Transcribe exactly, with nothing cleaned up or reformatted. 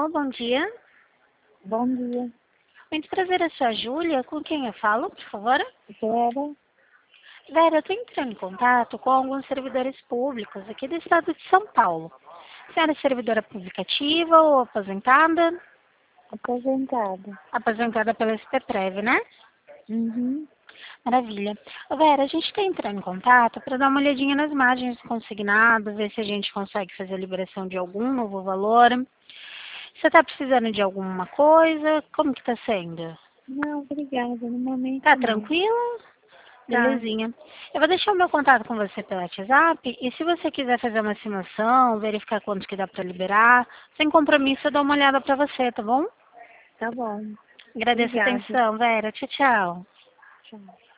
bom dia. Bom dia. Muito prazer, eu sou a Júlia. Com quem eu falo, por favor? Vera. Vera, eu estou entrando em contato com alguns servidores públicos aqui do estado de São Paulo. A senhora é servidora pública ativa ou aposentada? Aposentada. Aposentada pela S P Prev, né? Uhum. Maravilha. Ô, Vera, a gente está entrando em contato para dar uma olhadinha nas margens do consignado, ver se a gente consegue fazer a liberação de algum novo valor. Você está precisando de alguma coisa? Como que está sendo? Não, obrigada. No momento Tá não. tranquilo? Tá. Belezinha. Eu vou deixar o meu contato com você pelo WhatsApp e se você quiser fazer uma estimação, verificar quanto que dá para liberar, sem compromisso, eu dou uma olhada para você, tá bom? Tá bom. Agradeço a Obrigada. atenção, Vera. Tchau, tchau. Tchau.